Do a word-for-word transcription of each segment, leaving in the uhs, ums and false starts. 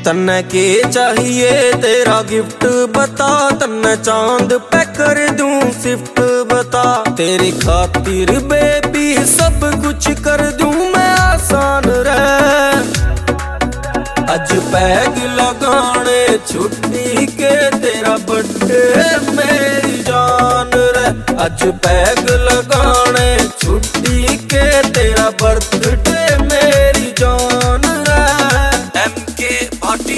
तन्ने के चाहिए तेरा गिफ्ट बता, तन्ने चांद पे कर दूं शिफ्ट बता। तेरी खातिर बेबी सब कुछ कर दूं मैं आसान रह। अज पैग लगाने छुट्टी के तेरा बर्थडे मेरी जान रे। अज पैग लगाने छुट्टी के तेरा बर्थडे मेरी जान रे। एम के पार्टी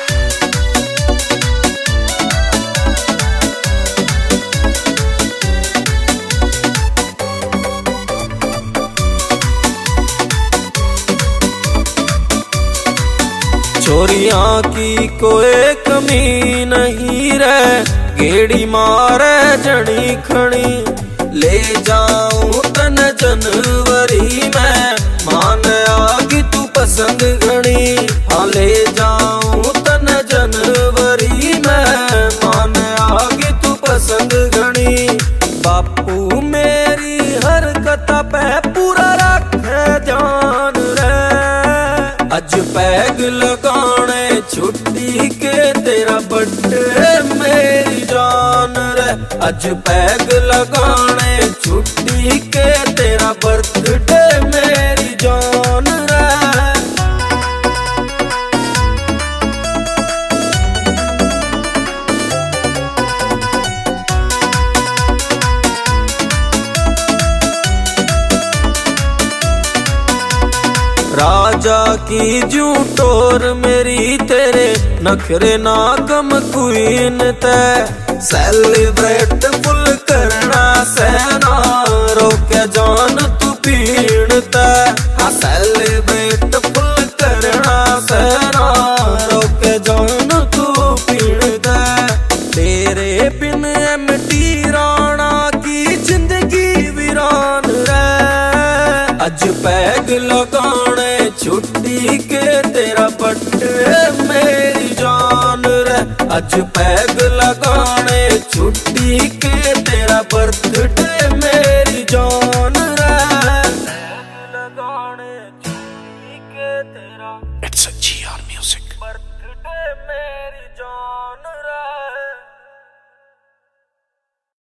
चोरियां की कोई कमी नहीं रे, गेड़ी मारे जनी खड़ी। ले जाऊं तन जनवरी में मान आगी तू पसंद घनी। हाँ ले जाऊं तन जनवरी में मान आगी तू पसंद घनी। बापू मेरी हरकत पे पूरा रखे ध्यान रे। अज पैग लगाने छुट्टी के तेरा बर्थडे मेरी जान रे। अज पैग लगाने छुट्टी के तेरा बर्थडे मेरी जान रे। राजा की जू टोर मेरी तेरे नखरे ना कम क्वीन ते। सेलिब्रेट फुल करना सेना रोके जान तू पीण ते। हाँ सेलिब्रेट फुल करना सेना रोके जान तू पीण ते। तेरे बिन एमटी राणा की जिंदगी वीरान रे। अज पैग लगाने छुट्टी के तेरा बर्थडे मेरी जान रे। अज पैग लगाने छुट्टी के तेरा बर्थडे